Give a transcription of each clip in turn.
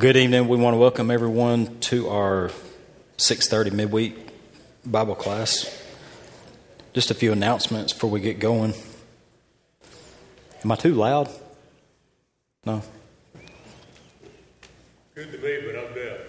Well, good evening. We want to welcome everyone to our 6:30 midweek Bible class. Just a few announcements before we get going. Am I too loud? No? Good to me, but I'm deaf.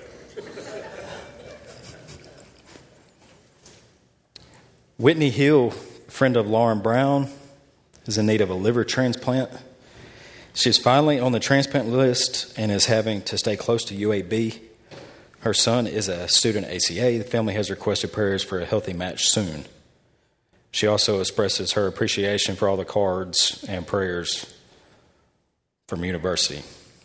Whitney Hill, friend of Lauren Brown, is in need of a liver transplant. She's finally on the transplant list and is having to stay close to UAB. Her son is a student at ACA. The family has requested prayers for a healthy match soon. She also expresses her appreciation for all the cards and prayers from university.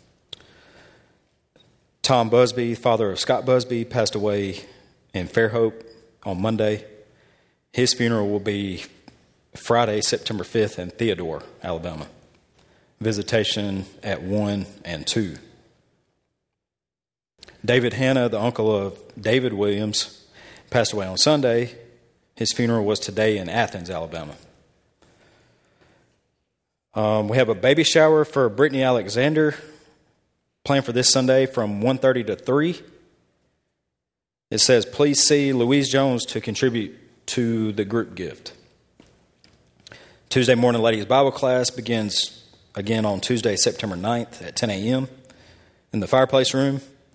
Tom Busby, father of Scott Busby, passed away in Fairhope on Monday. His funeral will be Friday, September 5th in Theodore, Alabama. Visitation at 1 and 2. David Hanna, the uncle of David Williams, passed away on Sunday. His funeral was today in Athens, Alabama. We have a baby shower for Brittany Alexander planned for this Sunday from 1:30 to 3. It says, please see Louise Jones to contribute to the group gift. Tuesday morning ladies Bible class begins again on Tuesday, September 9th at 10 a.m. in the fireplace room.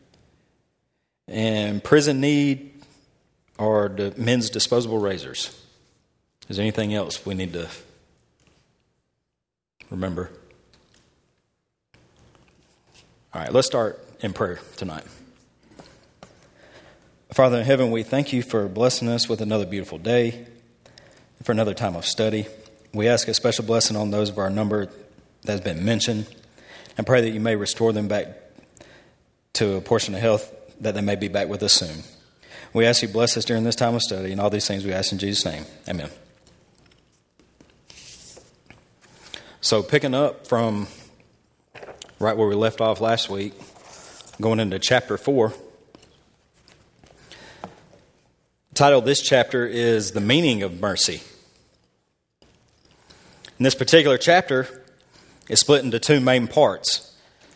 And prison need are the men's disposable razors. Is there anything else we need to remember? All right, let's start in prayer tonight. Father in heaven, we thank you for blessing us with another beautiful day, for another time of study. We ask a special blessing on those of our number that has been mentioned, and pray that you may restore them back to a portion of health, that they may be back with us soon. We ask you bless us during this time of study, and all these things we ask in Jesus' name. Amen. So picking up from right where we left off last week, going into chapter 4. The title of this chapter is The Meaning of Mercy. In this particular chapter, it's split into two main parts.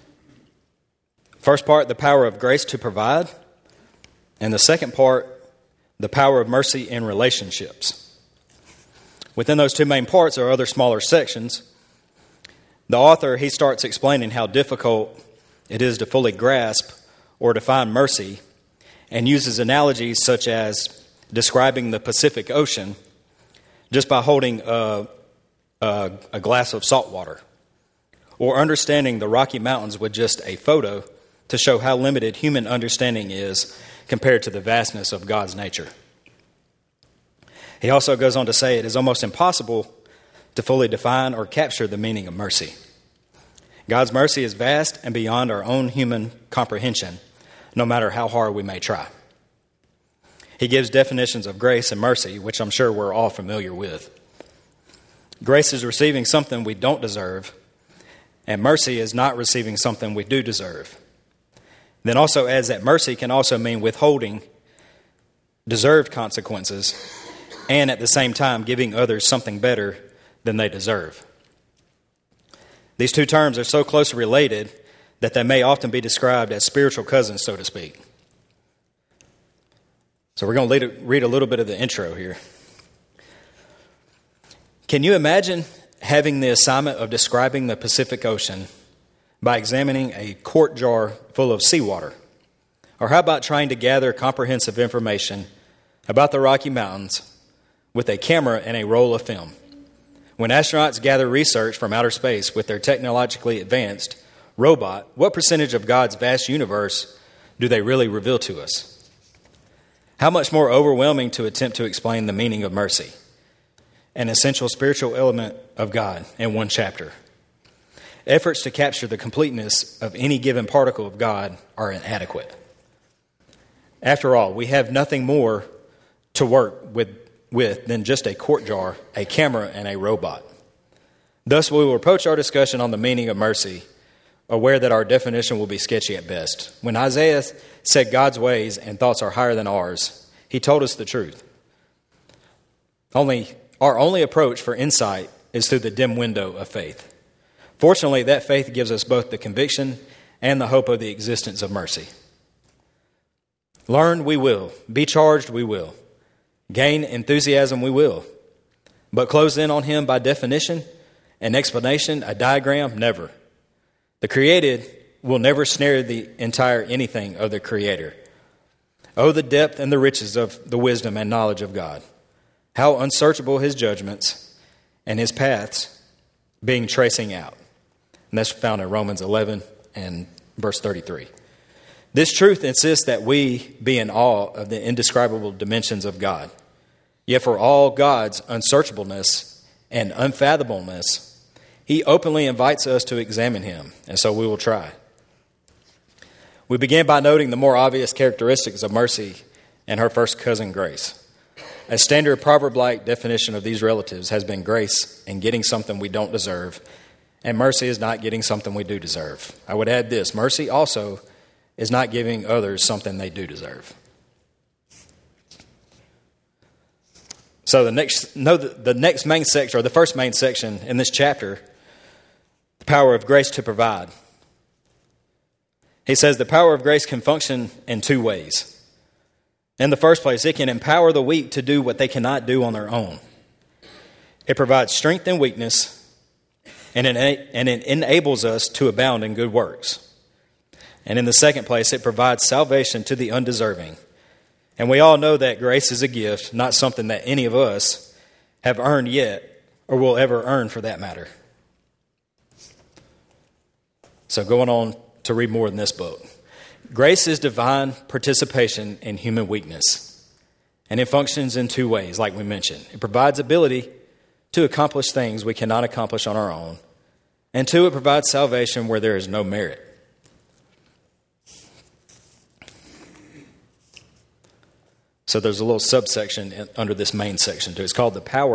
First part, the power of grace to provide, and the second part, the power of mercy in relationships. Within those two main parts are other smaller sections. The author, he starts explaining how difficult it is to fully grasp or define mercy, and uses analogies such as describing the Pacific Ocean just by holding a glass of salt water, or understanding the Rocky Mountains with just a photo to show how limited human understanding is compared to the vastness of God's nature. He also goes on to say it is almost impossible to fully define or capture the meaning of mercy. God's mercy is vast and beyond our own human comprehension, no matter how hard we may try. He gives definitions of grace and mercy, which I'm sure we're all familiar with. Grace is receiving something we don't deserve, and mercy is not receiving something we do deserve. Then also adds that mercy can also mean withholding deserved consequences and at the same time giving others something better than they deserve. These two terms are so closely related that they may often be described as spiritual cousins, so to speak. So we're going to read a little bit of the intro here. Can you imagine having the assignment of describing the Pacific Ocean by examining a quart jar full of seawater? Or how about trying to gather comprehensive information about the Rocky Mountains with a camera and a roll of film? When astronauts gather research from outer space with their technologically advanced robot, what percentage of God's vast universe do they really reveal to us? How much more overwhelming to attempt to explain the meaning of mercy, an essential spiritual element of God, in one chapter. Efforts to capture the completeness of any given particle of God are inadequate. After all, we have nothing more to work with than just a quart jar, a camera, and a robot. Thus, we will approach our discussion on the meaning of mercy, aware that our definition will be sketchy at best. When Isaiah said God's ways and thoughts are higher than ours, he told us the truth. Our only approach for insight is through the dim window of faith. Fortunately, that faith gives us both the conviction and the hope of the existence of mercy. Learn, we will. Be charged, we will. Gain enthusiasm, we will. But close in on him by definition, an explanation, a diagram, never. The created will never snare the entire anything of the Creator. Oh, the depth and the riches of the wisdom and knowledge of God. How unsearchable his judgments and his paths being tracing out. And that's found in Romans 11 and verse 33. This truth insists that we be in awe of the indescribable dimensions of God. Yet for all God's unsearchableness and unfathomableness, he openly invites us to examine him, and so we will try. We begin by noting the more obvious characteristics of Mercy and her first cousin, Grace. A standard proverb-like definition of these relatives has been grace in getting something we don't deserve, and mercy is not getting something we do deserve. I would add this: mercy also is not giving others something they do deserve. So the next main section, or the first main section in this chapter, the power of grace to provide. He says the power of grace can function in two ways. In the first place, it can empower the weak to do what they cannot do on their own. It provides strength in weakness, and it enables us to abound in good works. And in the second place, it provides salvation to the undeserving. And we all know that grace is a gift, not something that any of us have earned yet or will ever earn for that matter. So going on to read more in this book. Grace is divine participation in human weakness. And it functions in two ways, like we mentioned. It provides ability to accomplish things we cannot accomplish on our own. And two, it provides salvation where there is no merit. So there's a little subsection under this main section too. It's called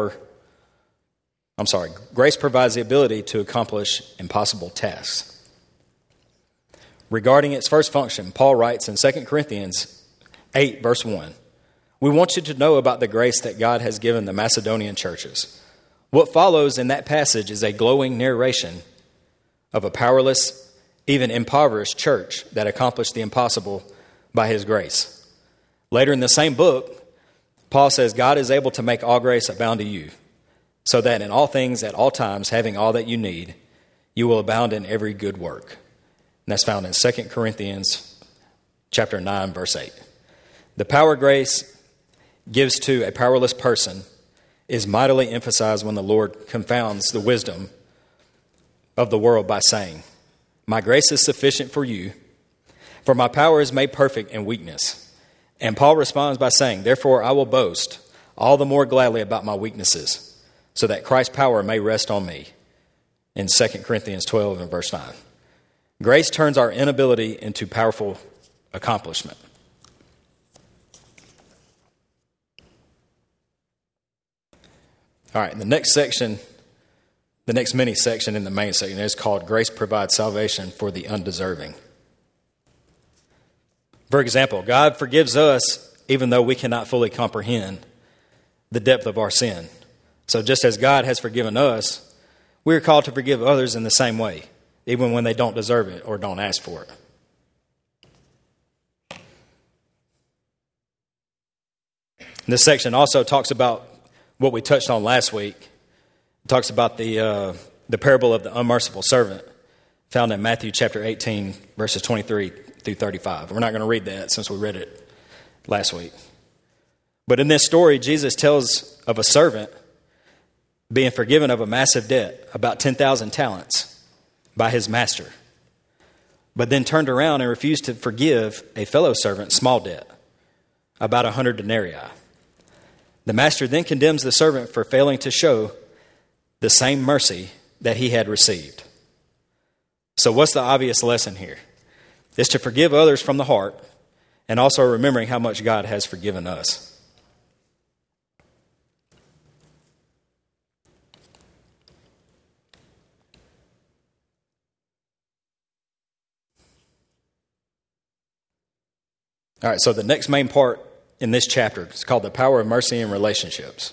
grace provides the ability to accomplish impossible tasks. Regarding its first function, Paul writes in 2 Corinthians 8, verse 1, "We want you to know about the grace that God has given the Macedonian churches." What follows in that passage is a glowing narration of a powerless, even impoverished church that accomplished the impossible by his grace. Later in the same book, Paul says, God is able to make all grace abound to you, so that in all things, at all times, having all that you need, you will abound in every good work. And that's found in 2 Corinthians chapter 9, verse 8. The power grace gives to a powerless person is mightily emphasized when the Lord confounds the wisdom of the world by saying, "My grace is sufficient for you, for my power is made perfect in weakness." And Paul responds by saying, "Therefore I will boast all the more gladly about my weaknesses, so that Christ's power may rest on me." In 2 Corinthians 12 and verse 9. Grace turns our inability into powerful accomplishment. All right, the next mini section in the main section is called Grace Provides Salvation for the Undeserving. For example, God forgives us even though we cannot fully comprehend the depth of our sin. So just as God has forgiven us, we are called to forgive others in the same way, even when they don't deserve it or don't ask for it. This section also talks about what we touched on last week. It talks about the parable of the unmerciful servant found in Matthew chapter 18, verses 23 through 35. We're not going to read that since we read it last week. But in this story, Jesus tells of a servant being forgiven of a massive debt, about 10,000 talents, by his master, but then turned around and refused to forgive a fellow servant small debt, about 100 denarii. The master then condemns the servant for failing to show the same mercy that he had received. So what's the obvious lesson here? It's to forgive others from the heart, and also remembering how much God has forgiven us. All right, so the next main part in this chapter is called the power of mercy in relationships.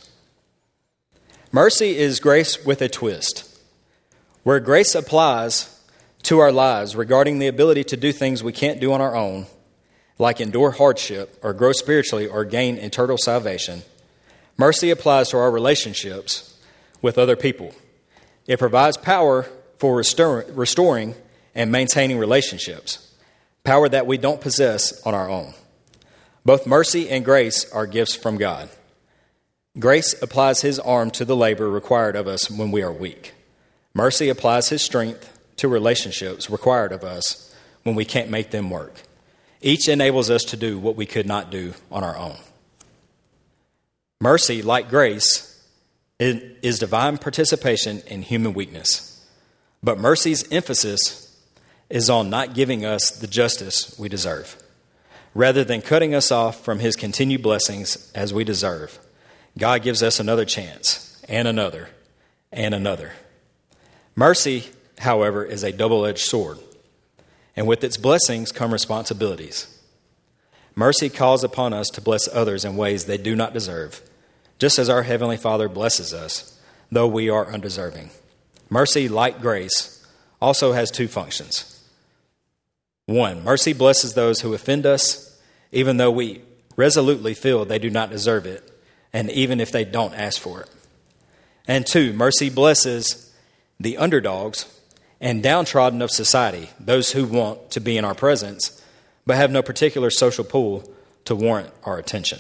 Mercy is grace with a twist. Where grace applies to our lives regarding the ability to do things we can't do on our own, like endure hardship or grow spiritually or gain eternal salvation, mercy applies to our relationships with other people. It provides power for restoring and maintaining relationships, power that we don't possess on our own. Both mercy and grace are gifts from God. Grace applies His arm to the labor required of us when we are weak. Mercy applies His strength to relationships required of us when we can't make them work. Each enables us to do what we could not do on our own. Mercy, like grace, is divine participation in human weakness. But mercy's emphasis is on not giving us the justice we deserve, rather than cutting us off from His continued blessings as we deserve. God gives us another chance, and another, and another. Mercy, however, is a double-edged sword, and with its blessings come responsibilities. Mercy calls upon us to bless others in ways they do not deserve, just as our Heavenly Father blesses us, though we are undeserving. Mercy, like grace, also has two functions. One, mercy blesses those who offend us, even though we resolutely feel they do not deserve it, and even if they don't ask for it. And two, mercy blesses the underdogs and downtrodden of society, those who want to be in our presence, but have no particular social pull to warrant our attention.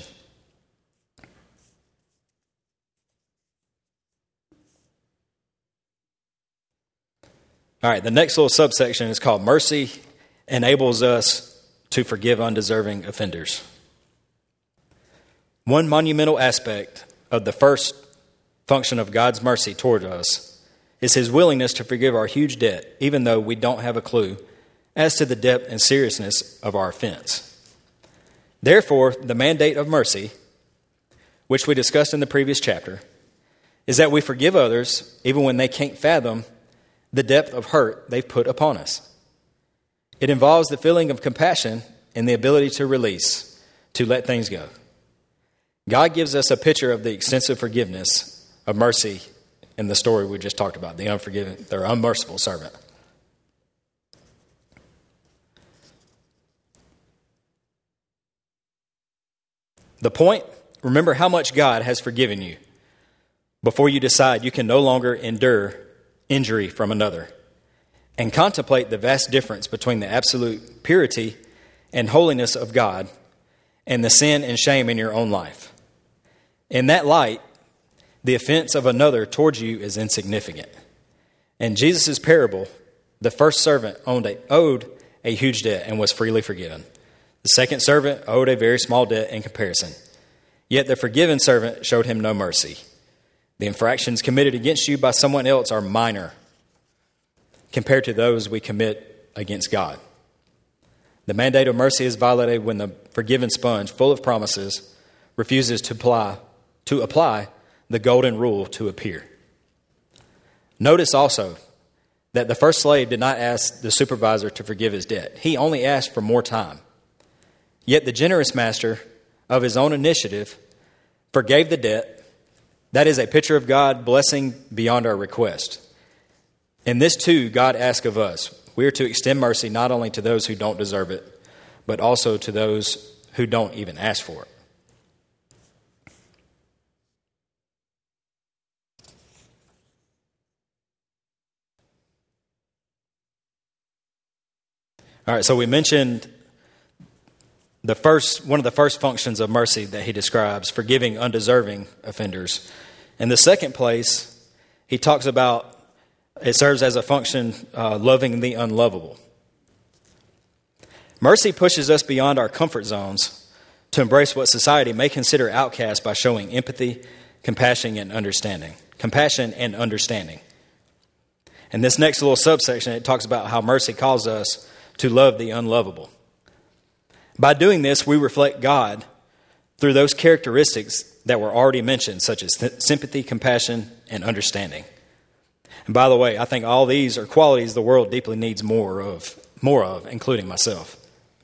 All right, the next little subsection is called Mercy Enables Us to Forgive Undeserving Offenders. One monumental aspect of the first function of God's mercy toward us is His willingness to forgive our huge debt, even though we don't have a clue as to the depth and seriousness of our offense. Therefore, the mandate of mercy, which we discussed in the previous chapter, is that we forgive others even when they can't fathom the depth of hurt they've put upon us. It involves the feeling of compassion and the ability to release, to let things go. God gives us a picture of the extensive forgiveness of mercy in the story we just talked about, the unmerciful servant. The point, remember how much God has forgiven you before you decide you can no longer endure injury from another, and contemplate the vast difference between the absolute purity and holiness of God and the sin and shame in your own life. In that light, the offense of another towards you is insignificant. In Jesus' parable, the first servant owed a huge debt and was freely forgiven. The second servant owed a very small debt in comparison. Yet the forgiven servant showed him no mercy. The infractions committed against you by someone else are minor compared to those we commit against God. The mandate of mercy is violated when the forgiven sponge, full of promises, refuses to apply the golden rule to appear. Notice also that the first slave did not ask the supervisor to forgive his debt. He only asked for more time. Yet the generous master, of his own initiative, forgave the debt. That is a picture of God blessing beyond our request. And this too, God asks of us. We are to extend mercy not only to those who don't deserve it, but also to those who don't even ask for it. All right, so we mentioned one of the first functions of mercy that he describes, forgiving undeserving offenders. In the second place, he talks about it serves as a function loving the unlovable. Mercy pushes us beyond our comfort zones to embrace what society may consider outcast by showing empathy, compassion, and understanding. In this next little subsection, it talks about how mercy calls us to love the unlovable. By doing this, we reflect God through those characteristics that were already mentioned, such as sympathy, compassion, and understanding. And by the way, I think all these are qualities the world deeply needs more of, including myself.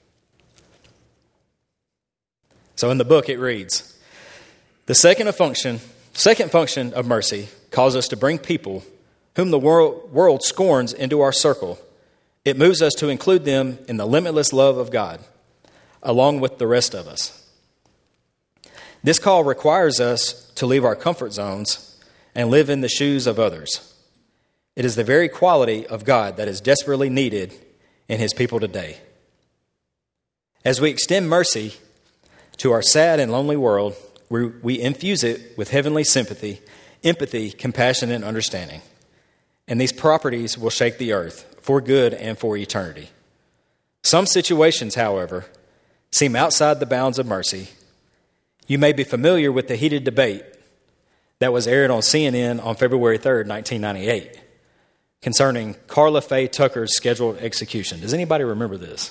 So in the book it reads, the second function of mercy calls us to bring people whom the world scorns into our circle It moves us to include them in the limitless love of God, along with the rest of us. This call requires us to leave our comfort zones and live in the shoes of others. It is the very quality of God that is desperately needed in His people today. As we extend mercy to our sad and lonely world, we infuse it with heavenly sympathy, empathy, compassion, and understanding. And these properties will shake the earth for good and for eternity. Some situations, however, seem outside the bounds of mercy. You may be familiar with the heated debate that was aired on CNN on February 3rd, 1998, concerning Karla Faye Tucker's scheduled execution. Does anybody remember this?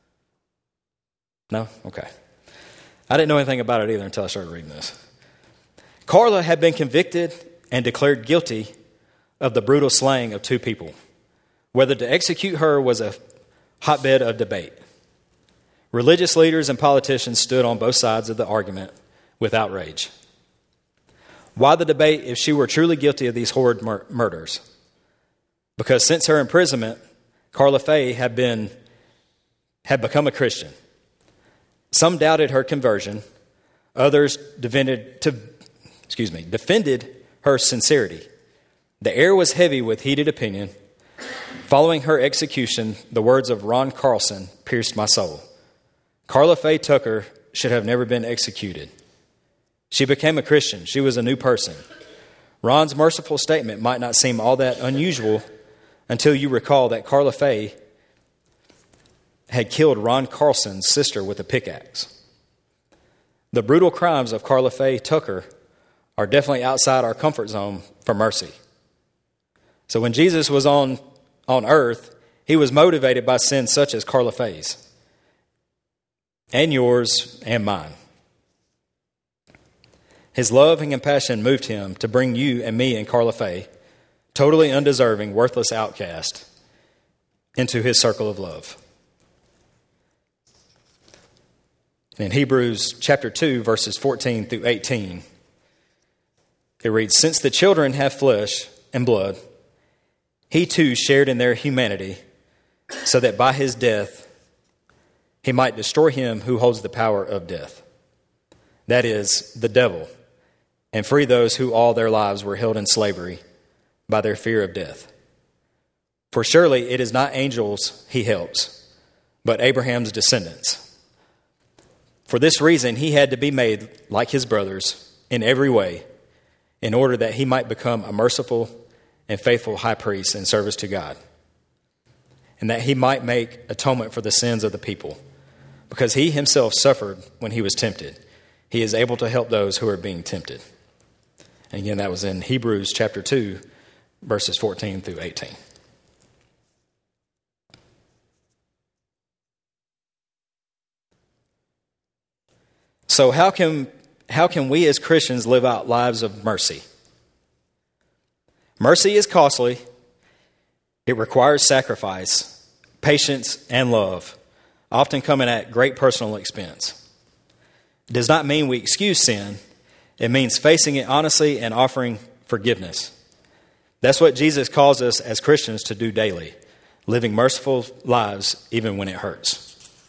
No? Okay. I didn't know anything about it either until I started reading this. Karla had been convicted and declared guilty of the brutal slaying of two people. Whether to execute her was a hotbed of debate. Religious leaders and politicians stood on both sides of the argument with outrage. Why the debate if she were truly guilty of these horrid murders? Because since her imprisonment, Karla Faye had become a Christian. Some doubted her conversion. Others defended her sincerity. The air was heavy with heated opinion. Following her execution, the words of Ron Carlson pierced my soul. Karla Faye Tucker should have never been executed. She became a Christian. She was a new person. Ron's merciful statement might not seem all that unusual until you recall that Karla Faye had killed Ron Carlson's sister with a pickaxe. The brutal crimes of Karla Faye Tucker are definitely outside our comfort zone for mercy. So when Jesus was on earth, He was motivated by sins such as Karla Faye's, and yours and mine. His love and compassion moved Him to bring you and me and Karla Faye, totally undeserving, worthless outcast, into His circle of love. In Hebrews chapter 2, verses 14 through 18, it reads, "Since the children have flesh and blood, He too shared in their humanity, so that by His death He might destroy him who holds the power of death, that is, the devil, and free those who all their lives were held in slavery by their fear of death. For surely it is not angels He helps, but Abraham's descendants. For this reason He had to be made like His brothers in every way, in order that He might become a merciful and faithful high priest in service to God, and that He might make atonement for the sins of the people. Because He Himself suffered when He was tempted, He is able to help those who are being tempted." And again, that was in Hebrews chapter 2, verses 14 through 18. So how can we as Christians live out lives of mercy? Mercy is costly. It requires sacrifice, patience, and love, often coming at great personal expense. It does not mean we excuse sin. It means facing it honestly and offering forgiveness. That's what Jesus calls us as Christians to do daily, living merciful lives even when it hurts.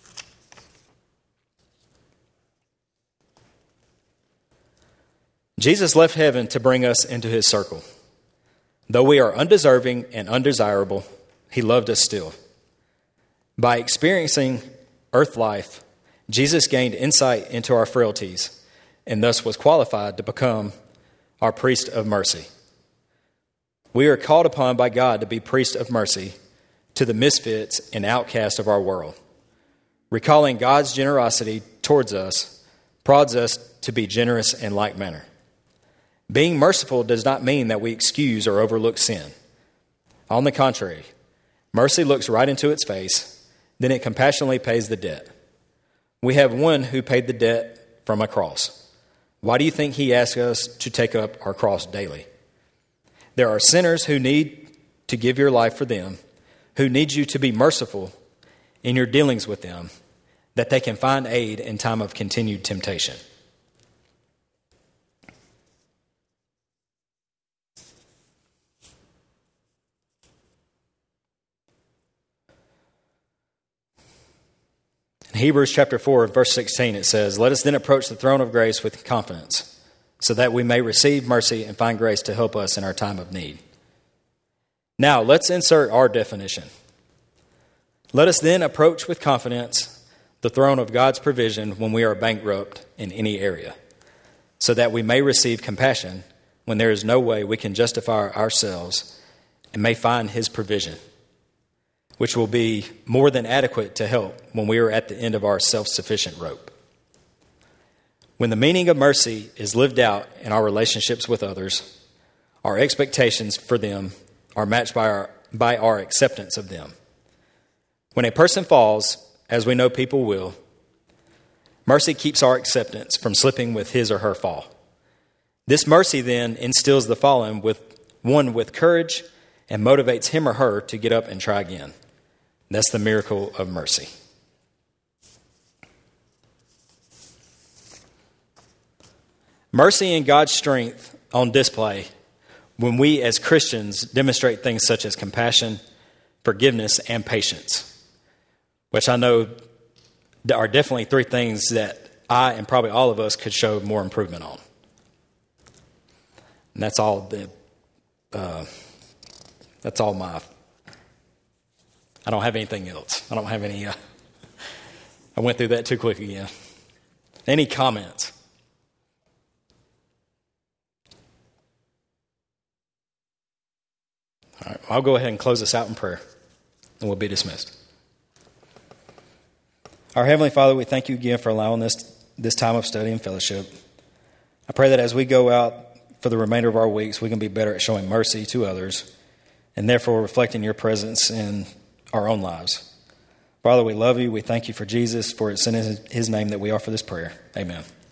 Jesus left heaven to bring us into His circle. Though we are undeserving and undesirable, He loved us still. By experiencing earth life, Jesus gained insight into our frailties and thus was qualified to become our priest of mercy. We are called upon by God to be priest of mercy to the misfits and outcasts of our world. Recalling God's generosity towards us prods us to be generous in like manner. Being merciful does not mean that we excuse or overlook sin. On the contrary, mercy looks right into its face, then it compassionately pays the debt. We have one who paid the debt from a cross. Why do you think He asks us to take up our cross daily? There are sinners who need to give your life for them, who need you to be merciful in your dealings with them, that they can find aid in time of continued temptation. Hebrews chapter 4, verse 16, it says, "Let us then approach the throne of grace with confidence, so that we may receive mercy and find grace to help us in our time of need." Now, let's insert our definition. Let us then approach with confidence the throne of God's provision when we are bankrupt in any area, so that we may receive compassion when there is no way we can justify ourselves and may find His provision, which will be more than adequate to help when we are at the end of our self-sufficient rope. When the meaning of mercy is lived out in our relationships with others, our expectations for them are matched by our acceptance of them. When a person falls, as we know people will, mercy keeps our acceptance from slipping with his or her fall. This mercy then instills the fallen with courage and motivates him or her to get up and try again. That's the miracle of mercy. Mercy and God's strength on display when we as Christians demonstrate things such as compassion, forgiveness, and patience, which I know are definitely three things that I and probably all of us could show more improvement on. And that's all my... I don't have anything else. I don't have any... I went through that too quick again. Any comments? All right, I'll go ahead and close this out in prayer, and we'll be dismissed. Our Heavenly Father, we thank you again for allowing this time of study and fellowship. I pray that as we go out for the remainder of our weeks, we can be better at showing mercy to others and therefore reflecting your presence in our own lives. Father, we love you. We thank you for Jesus, for it's in his name that we offer this prayer. Amen.